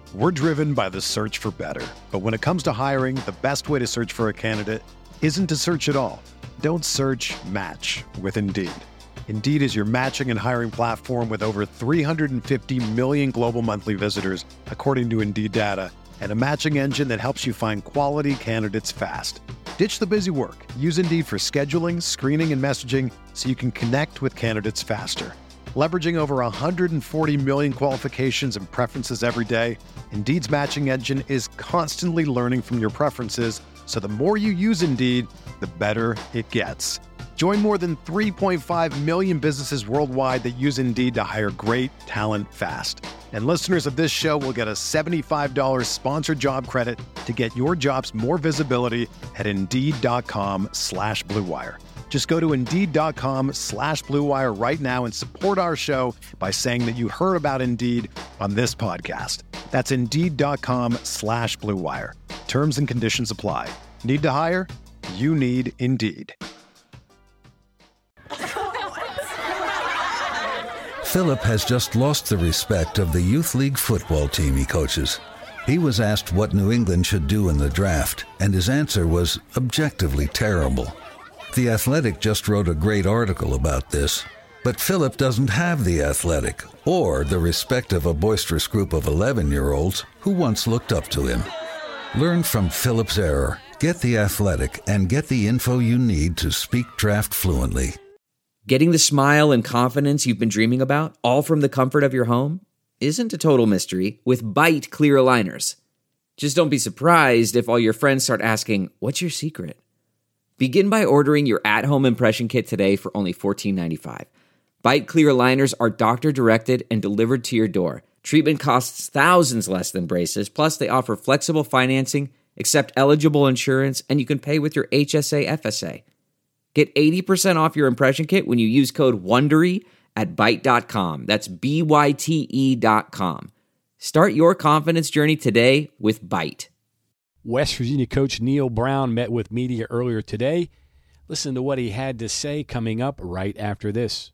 We're driven by the search for better. But when it comes to hiring, the best way to search for a candidate isn't to search at all. Don't search, match with Indeed. Indeed is your matching and hiring platform with over 350 million global monthly visitors, according to Indeed data, and a matching engine that helps you find quality candidates fast. Ditch the busy work. Use Indeed for scheduling, screening, and messaging so you can connect with candidates faster. Leveraging over 140 million qualifications and preferences every day, Indeed's matching engine is constantly learning from your preferences, so the more you use Indeed, the better it gets. Join more than 3.5 million businesses worldwide that use Indeed to hire great talent fast. And listeners of this show will get a $75 sponsored job credit to get your jobs more visibility at Indeed.com/Blue Wire. Just go to Indeed.com/Blue Wire right now and support our show by saying that you heard about Indeed on this podcast. That's Indeed.com/Blue Wire. Terms and conditions apply. Need to hire? You need Indeed. Philip has just lost the respect of the Youth League football team he coaches. He was asked what New England should do in the draft, and his answer was objectively terrible. The Athletic just wrote a great article about this, but Philip doesn't have the Athletic or the respect of a boisterous group of 11-year-olds who once looked up to him. Learn from Philip's error, get the Athletic, and get the info you need to speak draft fluently. Getting the smile and confidence you've been dreaming about, all from the comfort of your home, isn't a total mystery with Byte clear aligners. Just don't be surprised if all your friends start asking, "What's your secret?" Begin by ordering your at-home impression kit today for only $14.95. Byte clear aligners are doctor-directed and delivered to your door. Treatment costs thousands less than braces, plus they offer flexible financing, accept eligible insurance, and you can pay with your HSA FSA. Get 80% off your impression kit when you use code WONDERY at Byte.com. That's BYTE.com. Start your confidence journey today with Byte. West Virginia coach Neal Brown met with media earlier today. Listen to what he had to say coming up right after this.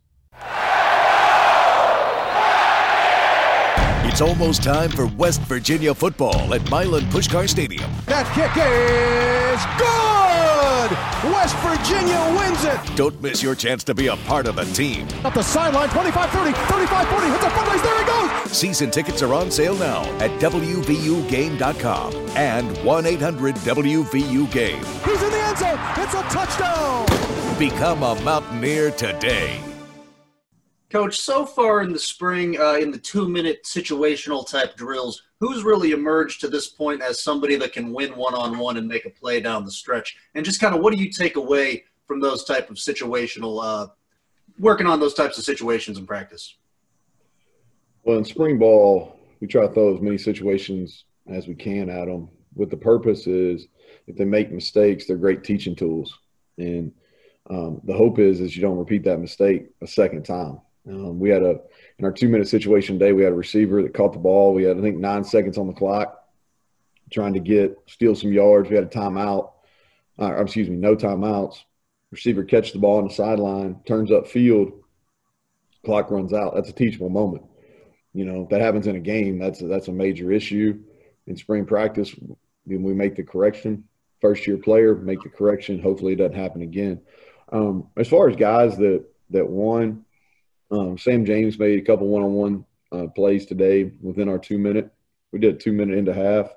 It's almost time for West Virginia football at Milan Puskar Stadium. That kick is good! West Virginia wins it! Don't miss your chance to be a part of the team. Up the sideline, 25-30, 35-40, hits a front race, there he goes! Season tickets are on sale now at WVUGame.com and 1-800-WVU-GAME. He's in the end zone! It's a touchdown! Become a Mountaineer today. Coach, so far in the spring, in the 2-minute situational type drills, who's really emerged to this point as somebody that can win one-on-one and make a play down the stretch? And just kind of what do you take away from those type of situational, working on those types of situations in practice? Well, in spring ball, we try to throw as many situations as we can at them. With the purpose is if they make mistakes, they're great teaching tools. And the hope is you don't repeat that mistake a second time. We had in our 2-minute situation today, we had a receiver that caught the ball. We had, I think, 9 seconds on the clock trying to steal some yards. We had a timeout. No timeouts. Receiver catches the ball on the sideline, turns upfield, clock runs out. That's a teachable moment. You know, if that happens in a game, that's a major issue. In spring practice, we make the correction. First-year player, make the correction. Hopefully it doesn't happen again. As far as guys that won, Sam James made a couple one-on-one plays today within our 2-minute. We did a 2-minute into half.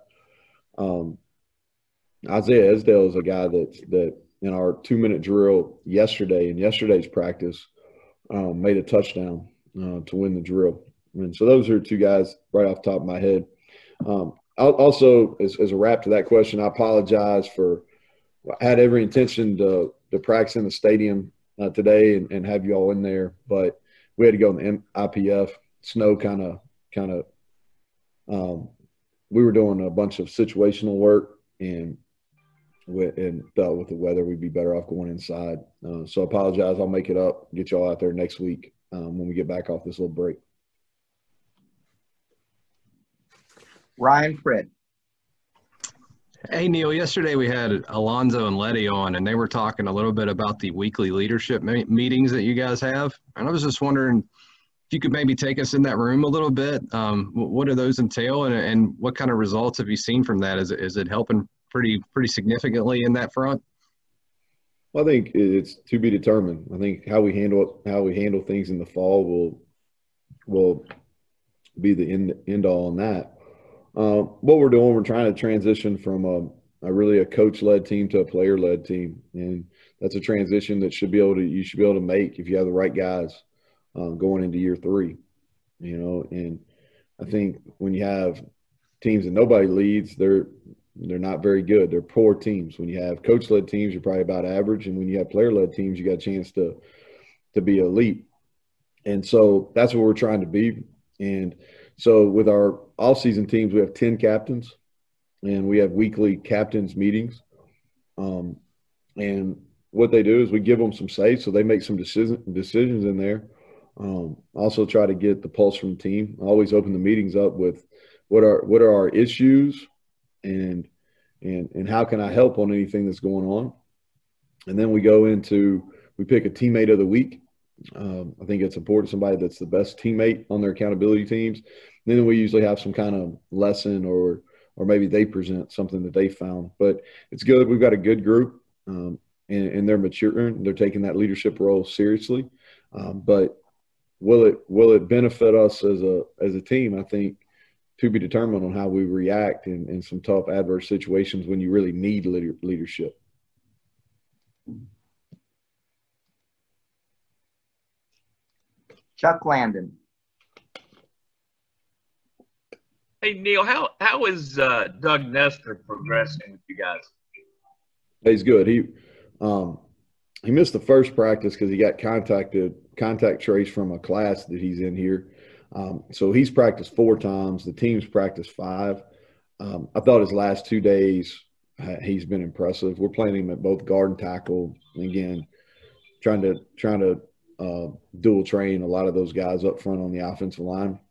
Isaiah Esdale is a guy that in our 2-minute drill yesterday, in yesterday's practice, made a touchdown to win the drill. And so those are two guys right off the top of my head. Also, as a wrap to that question, I apologize for – I had every intention to practice in the stadium today and have you all in there, but we had to go in the IPF. Snow we were doing a bunch of situational work, and thought with the weather we'd be better off going inside. So I apologize. I'll make it up, get y'all out there next week when we get back off this little break. Ryan Fritt. Hey, Neal, yesterday we had Alonzo and Letty on, and they were talking a little bit about the weekly leadership meetings that you guys have. And I was just wondering, if you could maybe take us in that room a little bit, what do those entail, and what kind of results have you seen from that? Is it helping pretty significantly in that front? Well, I think it's to be determined. I think how we handle things in the fall will be the end all on that. What we're doing, we're trying to transition from a coach-led team to a player-led team, and that's a transition that you should be able to make if you have the right guys going into year 3. And I think when you have teams that nobody leads, they're not very good. They're poor teams. When you have coach-led teams, you're probably about average, and when you have player-led teams, you got a chance to be elite. And so that's what we're trying to be. And so with our all-season teams, we have 10 captains, and we have weekly captains meetings. And what they do is we give them some say, so they make some decisions in there. Also try to get the pulse from the team. I always open the meetings up with what are our issues and how can I help on anything that's going on. And then we pick a teammate of the week. I think it's important, somebody that's the best teammate on their accountability teams. And then we usually have some kind of lesson or maybe they present something that they found. But it's good. We've got a good group, and they're maturing. They're taking that leadership role seriously. But will it benefit us as a team? I think to be determined on how we react in some tough adverse situations when you really need leadership. Chuck Landon. Hey, Neil, how is Doug Nestor progressing with you guys? He's good. He missed the first practice because he got contact trace from a class that he's in here. So he's practiced 4 times. The team's practiced 5. I thought his last 2 days he's been impressive. We're playing him at both guard and tackle. Again, trying to dual train a lot of those guys up front on the offensive line.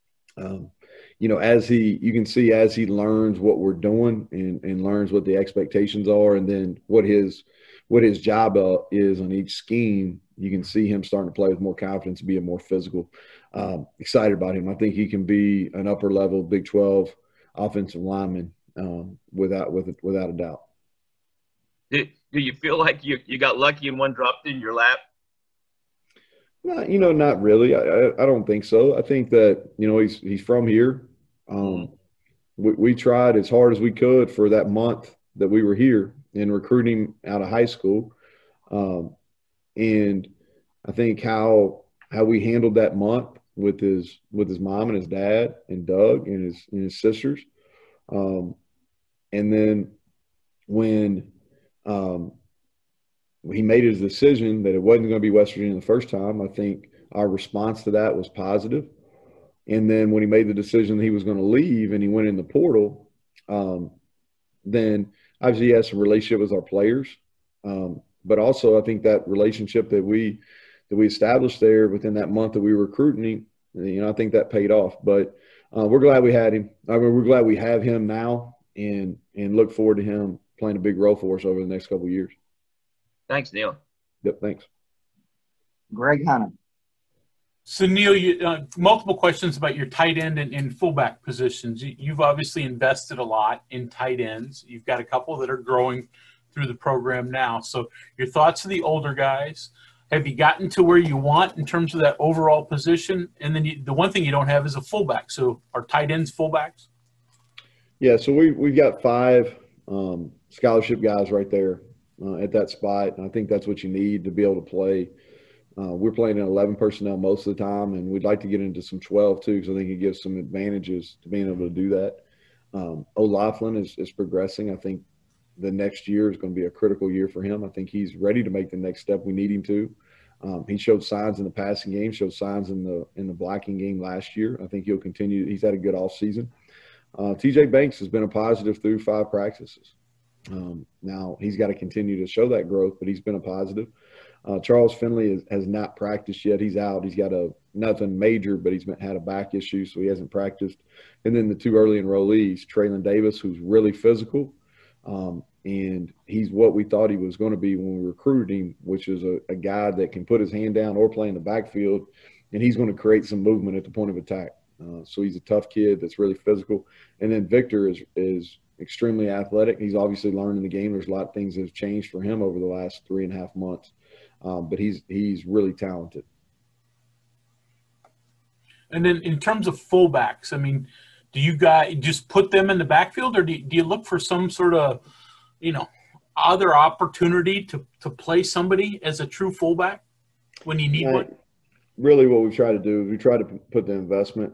As he learns what we're doing and learns what the expectations are, and then what his job is on each scheme, you can see him starting to play with more confidence, being more physical. Excited about him. I think he can be an upper level Big 12 offensive lineman without a doubt. Do you feel like you got lucky and one dropped in your lap? No, not really. I don't think so. I think that he's from here. We tried as hard as we could for that month that we were here and recruiting out of high school. And I think how we handled that month with his mom and his dad and Doug and his sisters. And then when he made his decision that it wasn't going to be West Virginia the first time, I think our response to that was positive. And then when he made the decision that he was going to leave and he went in the portal, then obviously he has some relationship with our players. But also I think that relationship that we established there within that month that we were recruiting, I think that paid off. But we're glad we had him. We're glad we have him now and look forward to him playing a big role for us over the next couple of years. Thanks, Neil. Yep, thanks. Greg Hanna. So, Neil, multiple questions about your tight end and fullback positions. You've obviously invested a lot in tight ends. You've got a couple that are growing through the program now. So your thoughts of the older guys. Have you gotten to where you want in terms of that overall position? And then the one thing you don't have is a fullback. So are tight ends fullbacks? Yeah, so we've got 5 scholarship guys right there at that spot. And I think that's what you need to be able to play. We're playing in 11 personnel most of the time, and we'd like to get into some 12 too, because I think it gives some advantages to being able to do that. O'Laughlin is progressing. I think the next year is going to be a critical year for him. I think he's ready to make the next step we need him to. He showed signs in the passing game, showed signs in the blocking game last year. I think he'll continue. He's had a good offseason. TJ Banks has been a positive through 5 practices. Now he's got to continue to show that growth, but he's been a positive. Charles Finley has not practiced yet. He's out. He's got nothing major, but he's had a back issue, so he hasn't practiced. And then the 2 early enrollees, Traylon Davis, who's really physical, and he's what we thought he was going to be when we recruited him, which is a guy that can put his hand down or play in the backfield and he's going to create some movement at the point of attack. So he's a tough kid that's really physical. And then Victor is extremely athletic. He's obviously learning the game. There's a lot of things that have changed for him over the last 3.5 months, but he's really talented. And then in terms of fullbacks, I mean, do you guys just put them in the backfield, or do you look for some sort of, other opportunity to play somebody as a true fullback when you need one? Really what we try to do is we try to put the investment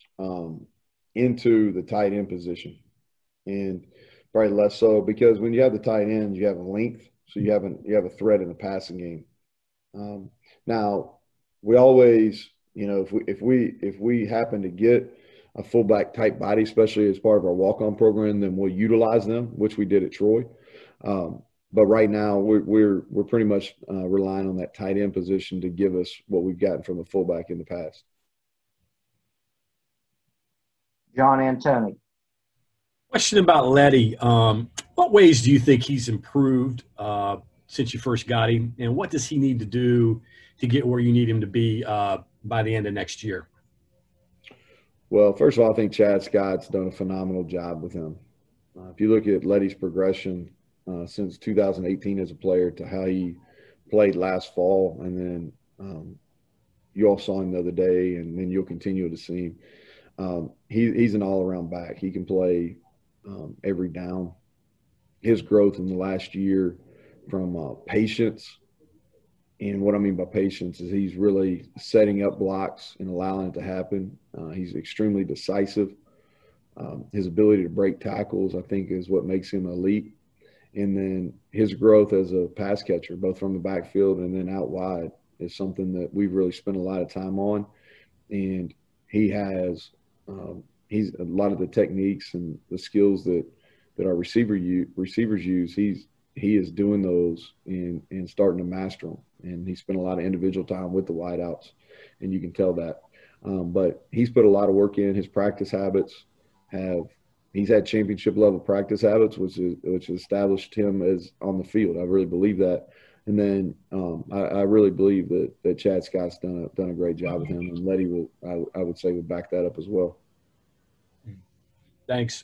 into the tight end position, and probably less so because when you have the tight end, you have a length, so you have a threat in the passing game. Now, we always, if we happen to get a fullback type body, especially as part of our walk-on program, then we'll utilize them, which we did at Troy. But right now, we're pretty much relying on that tight end position to give us what we've gotten from the fullback in the past. John Antoni. Question about Letty. What ways do you think he's improved since you first got him, and what does he need to do to get where you need him to be by the end of next year? Well, first of all, I think Chad Scott's done a phenomenal job with him. If you look at Letty's progression since 2018 as a player to how he played last fall, and then you all saw him the other day, and then you'll continue to see him. He's an all-around back. He can play every down. His growth in the last year from patience, and what I mean by patience is he's really setting up blocks and allowing it to happen. He's extremely decisive. His ability to break tackles, I think, is what makes him elite. And then his growth as a pass catcher, both from the backfield and then out wide, is something that we've really spent a lot of time on. And he has he's a lot of the techniques and the skills that our receivers use. He is doing those and starting to master them. And he spent a lot of individual time with the wideouts, and you can tell that. But he's put a lot of work in. His practice habits he's had championship level practice habits, which established him as on the field. I really believe that. And then I really believe that Chad Scott's done a great job with him, and Letty I would say would back that up as well. Thanks.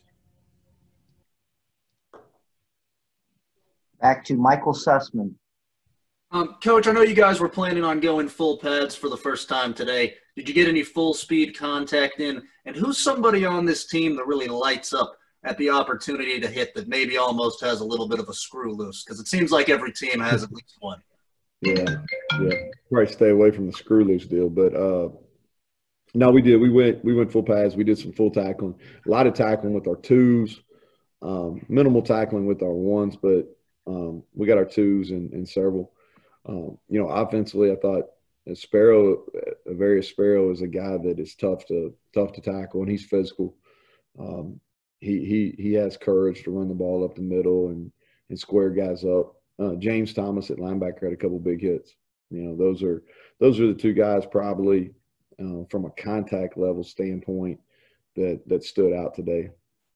Back to Michael Sussman. Coach, I know you guys were planning on going full pads for the first time today. Did you get any full speed contact in? And who's somebody on this team that really lights up at the opportunity to hit that maybe almost has a little bit of a screw loose? Because it seems like every team has at least one. Yeah. Probably stay away from the screw loose deal. But no, we did. We went full pads. We did some full tackling. A lot of tackling with our twos, minimal tackling with our ones, but we got our twos and several. Offensively, I thought Avarius Sparrow is a guy that is tough to tackle, and he's physical. He has courage to run the ball up the middle and square guys up. James Thomas at linebacker had a couple big hits. Those are the two guys probably from a contact level standpoint that stood out today.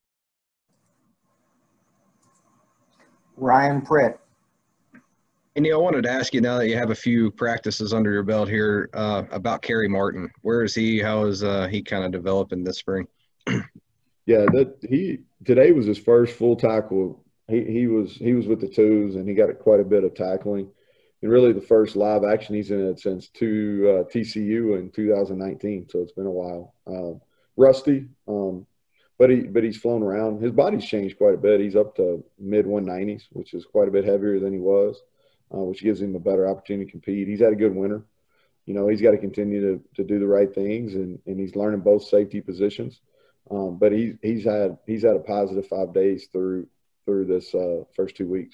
Ryan Pritt. And Neil, I wanted to ask you, now that you have a few practices under your belt here, about Kerry Martin. Where is he? How is he kind of developing this spring? Yeah, today was his first full tackle. He was with the twos, and he got quite a bit of tackling. And really the first live action he's in it since TCU in 2019, so it's been a while. Rusty, but he's flown around. His body's changed quite a bit. He's up to mid-190s, which is quite a bit heavier than he was, which gives him a better opportunity to compete. He's had a good winter. He's got to continue to do the right things, and he's learning both safety positions. But he's had a positive 5 days through this first 2 weeks.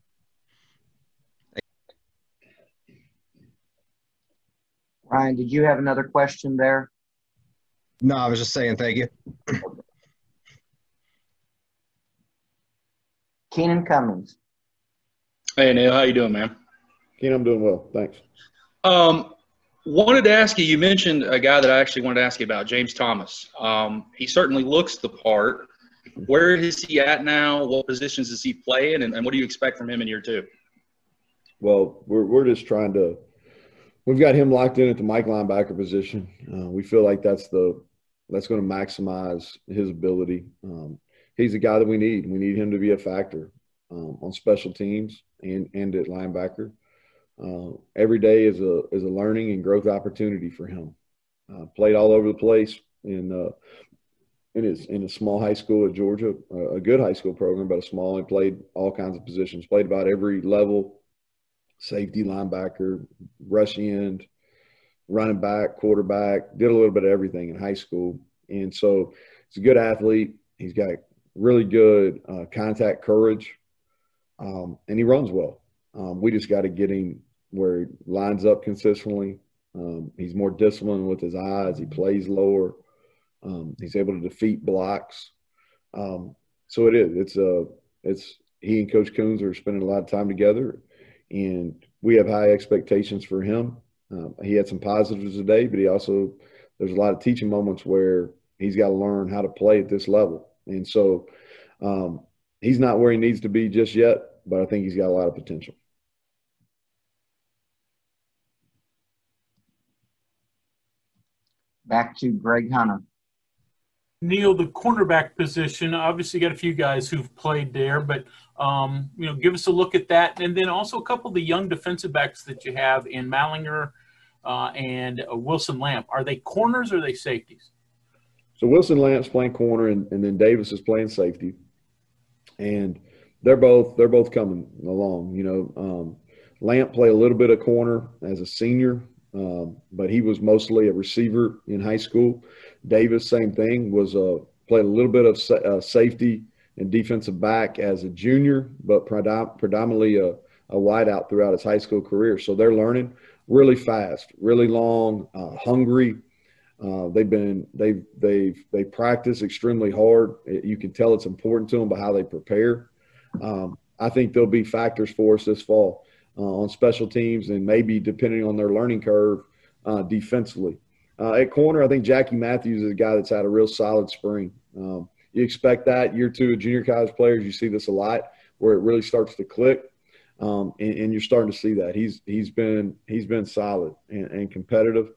Ryan, did you have another question there? No, I was just saying thank you. Keenan Cummings. Hey, Neil, how you doing, man? Keenan, I'm doing well, thanks. Wanted to ask you, you mentioned a guy that I actually wanted to ask you about, James Thomas. He certainly looks the part. Where is he at now? What positions is he playing, and what do you expect from him in year two? Well, we're just trying to We've got him locked in at the Mike linebacker position. We feel like that's going to maximize his ability. He's the guy that we need. We need him to be a factor on special teams and at linebacker. Every day is a learning and growth opportunity for him. Played all over the place in a small high school at Georgia, a good high school program, but a small, and played all kinds of positions. Played about every level. Safety, linebacker, rush end, running back, quarterback, did a little bit of everything in high school. And so he's a good athlete. He's got really good contact courage, and he runs well. We just got to get him where he lines up consistently. He's more disciplined with his eyes. He plays lower. He's able to defeat blocks. So it is. It's he and Coach Coons are spending a lot of time together. And we have high expectations for him. He had some positives today, but there's a lot of teaching moments where he's got to learn how to play at this level. And so he's not where he needs to be just yet, but I think he's got a lot of potential. Back to Greg Hunter. Neil, the cornerback position, obviously got a few guys who've played there, but give us a look at that. And then also a couple of the young defensive backs that you have in Mallinger and Wilson Lamp. Are they corners or are they safeties? So Wilson Lamp's playing corner, and then Davis is playing safety. And they're both coming along. Lamp played a little bit of corner as a senior, but he was mostly a receiver in high school. Davis, same thing, played a little bit of safety and defensive back as a junior, but predominantly a wideout throughout his high school career. So they're learning really fast, really long, hungry. They practice extremely hard. You can tell it's important to them by how they prepare. I think they'll be factors for us this fall on special teams, and maybe depending on their learning curve defensively. At corner, I think Jackie Matthews is a guy that's had a real solid spring. You expect that year two of junior college players. You see this a lot where it really starts to click, and you're starting to see that. He's been solid and competitive.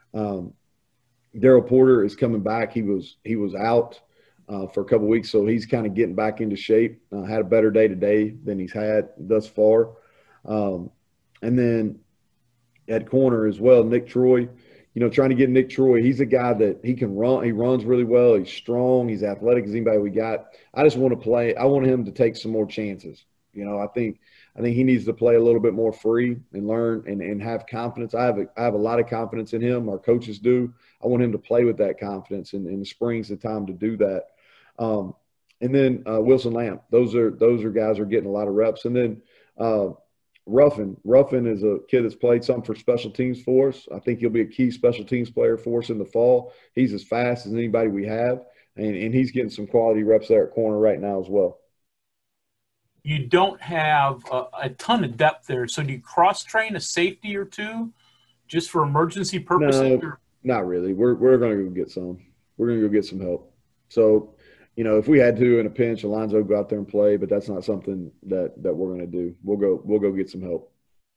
Daryl Porter is coming back. He was out for a couple weeks, so he's kind of getting back into shape. Had a better day today than he's had thus far. And then at corner as well, Nick Troy. Trying to get Nick Troy. He's a guy that he can run. He runs really well. He's strong. He's athletic as anybody we got. I just want to play. I want him to take some more chances. I think he needs to play a little bit more free and learn and have confidence. I have a lot of confidence in him. Our coaches do. I want him to play with that confidence, and the spring's the time to do that. And then Wilson Lamp. Those are guys who are getting a lot of reps. And then Ruffin is a kid that's played some for special teams for us. I think he'll be a key special teams player for us in the fall. He's as fast as anybody we have, and he's getting some quality reps there at corner right now as well. You don't have a ton of depth there, so do you cross-train a safety or two just for emergency purposes? No, not really. We're going to go get some. We're going to go get some help. So, if we had to in a pinch, Alonzo would go out there and play, but that's not something that we're going to do. We'll go get some help.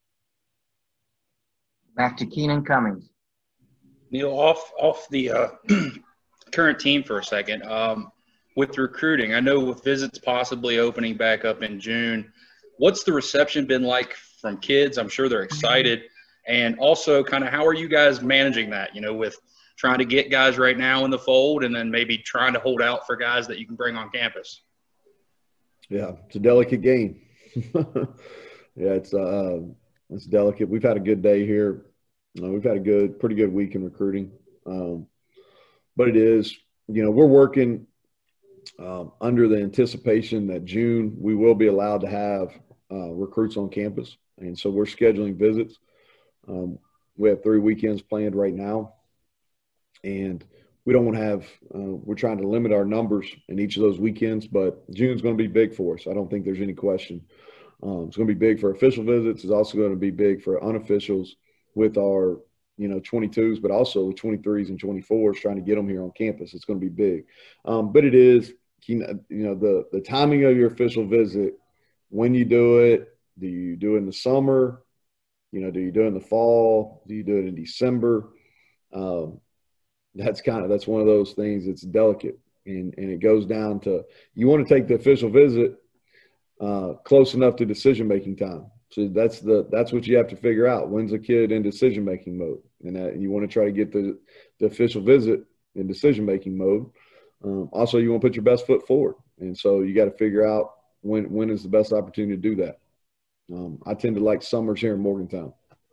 Back to Keenan Cummings. Neil, off the current team for a second. With recruiting, I know with visits possibly opening back up in June, what's the reception been like from kids? I'm sure they're excited. And also kind of how are you guys managing that, with trying to get guys right now in the fold and then maybe trying to hold out for guys that you can bring on campus? Yeah, it's a delicate game. Yeah, it's delicate. We've had a good day here. We've had a pretty good week in recruiting. But it is, we're working under the anticipation that June we will be allowed to have recruits on campus. And so we're scheduling visits. We have 3 weekends planned right now. And we don't want to have we're trying to limit our numbers in each of those weekends, but June's going to be big for us. I don't think there's any question. It's going to be big for official visits. It's also going to be big for unofficials with our, 22s, but also with 23s and 24s, trying to get them here on campus. It's going to be big. But it is, the timing of your official visit, when you do it in the summer, You know, do you do it in the fall? Do you do it in December? That's one of those things that's delicate. And it goes down to, you want to take the official visit close enough to decision-making time. So that's what you have to figure out. When's a kid in decision-making mode? And that you want to try to get the official visit in decision-making mode. Also, you want to put your best foot forward. And so you got to figure out when is the best opportunity to do that. I tend to like summers here in Morgantown.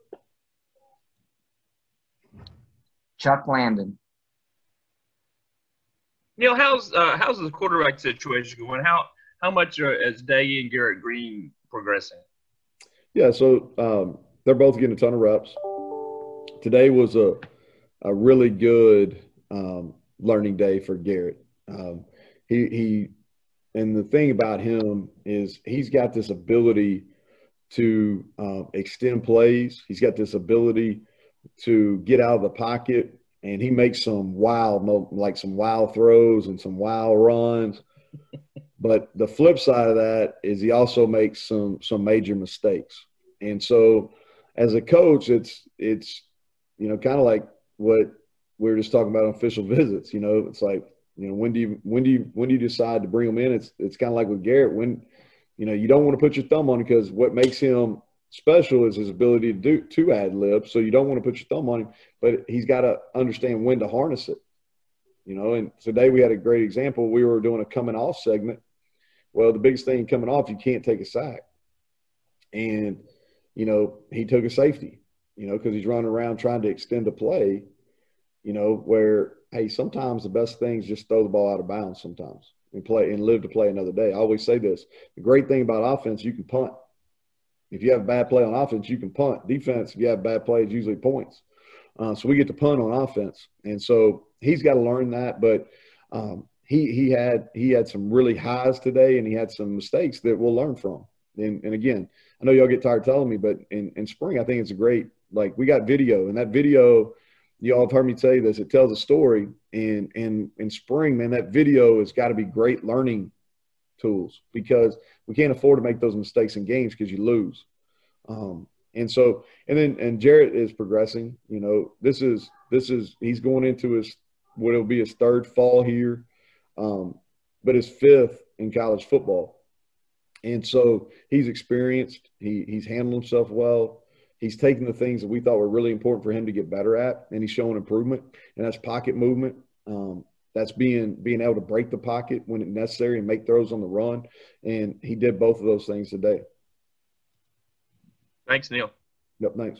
Chuck Landon. Neil, how's the quarterback situation going? How much is Day and Garrett Green progressing? Yeah, so they're both getting a ton of reps. Today was a really good learning day for Garrett. He and the thing about him is he's got this ability to extend plays. He's got this ability to get out of the pocket, and he makes some wild throws and some wild runs. But the flip side of that is he also makes some major mistakes. And so as a coach, it's you know, kind of like what we were just talking about on official visits. You know, it's like, you know, when do you decide to bring him in? It's kind of like with Garrett, when, you know, you don't want to put your thumb on him, because what makes him special is his ability to ad lib. So you don't want to put your thumb on him, but he's got to understand when to harness it. You know, and today we had a great example. We were doing a coming off segment. Well, the biggest thing coming off, you can't take a sack. And, you know, he took a safety, you know, because he's running around trying to extend the play, you know, where, hey, sometimes the best thing is just throw the ball out of bounds sometimes and play and live to play another day. I always say this. The great thing about offense, you can punt. If you have a bad play on offense, you can punt. Defense, if you have bad plays, usually points. So we get to punt on offense. And so he's got to learn that. But he had some really highs today, and he had some mistakes that we'll learn from. And again, I know y'all get tired telling me, but in spring, I think it's a great, like, we got video, and that video, y'all have heard me say this, it tells a story. And in spring, man, that video has got to be great learning tools, because we can't afford to make those mistakes in games because you lose. And Jarrett is progressing. You know, this is he's going into what will be his third fall here, but his fifth in college football. And so he's experienced. He's handled himself well. He's taken the things that we thought were really important for him to get better at, and he's showing improvement. And that's pocket movement. That's being able to break the pocket when it's necessary and make throws on the run. And he did both of those things today. Thanks, Neil. Yep, thanks.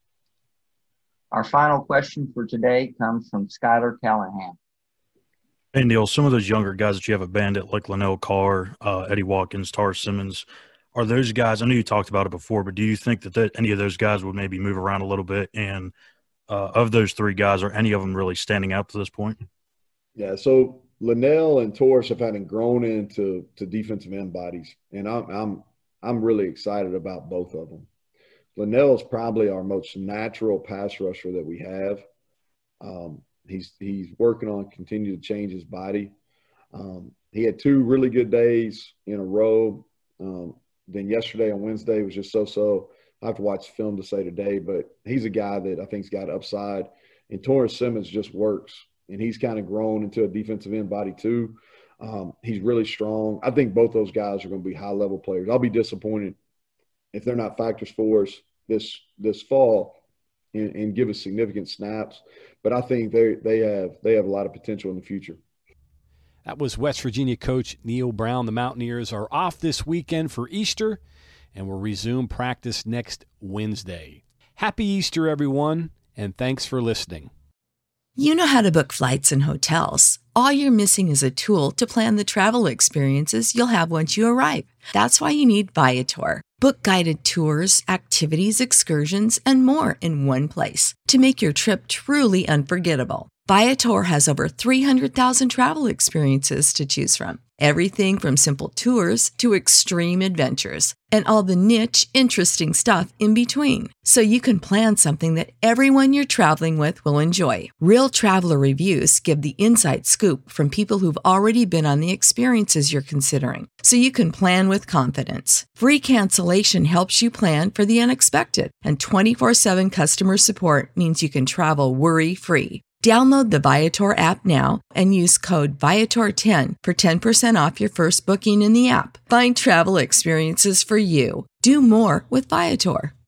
Our final question for today comes from Skylar Callahan. Hey, Neil, some of those younger guys that you have at Bandit, like Linnell Carr, Eddie Watkins, Tar Simmons, are those guys – I know you talked about it before, but do you think that any of those guys would maybe move around a little bit? And of those three guys, are any of them really standing out to this point? Yeah, so Linnell and Torres have had grown into defensive end bodies, and I'm really excited about both of them. Linnell is probably our most natural pass rusher that we have. He's working on continuing to change his body. He had 2 really good days in a row. Then yesterday on Wednesday was just so. I have to watch film to say today, but he's a guy that I think's got upside. And Torres Simmons just works, and he's kind of grown into a defensive end body too. He's really strong. I think both those guys are going to be high-level players. I'll be disappointed if they're not factors for us this fall and give us significant snaps. But I think they have a lot of potential in the future. That was West Virginia coach Neil Brown. The Mountaineers are off this weekend for Easter and will resume practice next Wednesday. Happy Easter, everyone, and thanks for listening. You know how to book flights and hotels. All you're missing is a tool to plan the travel experiences you'll have once you arrive. That's why you need Viator. Book guided tours, activities, excursions, and more in one place to make your trip truly unforgettable. Viator has over 300,000 travel experiences to choose from. Everything from simple tours to extreme adventures and all the niche, interesting stuff in between. So you can plan something that everyone you're traveling with will enjoy. Real traveler reviews give the inside scoop from people who've already been on the experiences you're considering. So you can plan with confidence. Free cancellation helps you plan for the unexpected. And 24/7 customer support means you can travel worry-free. Download the Viator app now and use code Viator10 for 10% off your first booking in the app. Find travel experiences for you. Do more with Viator.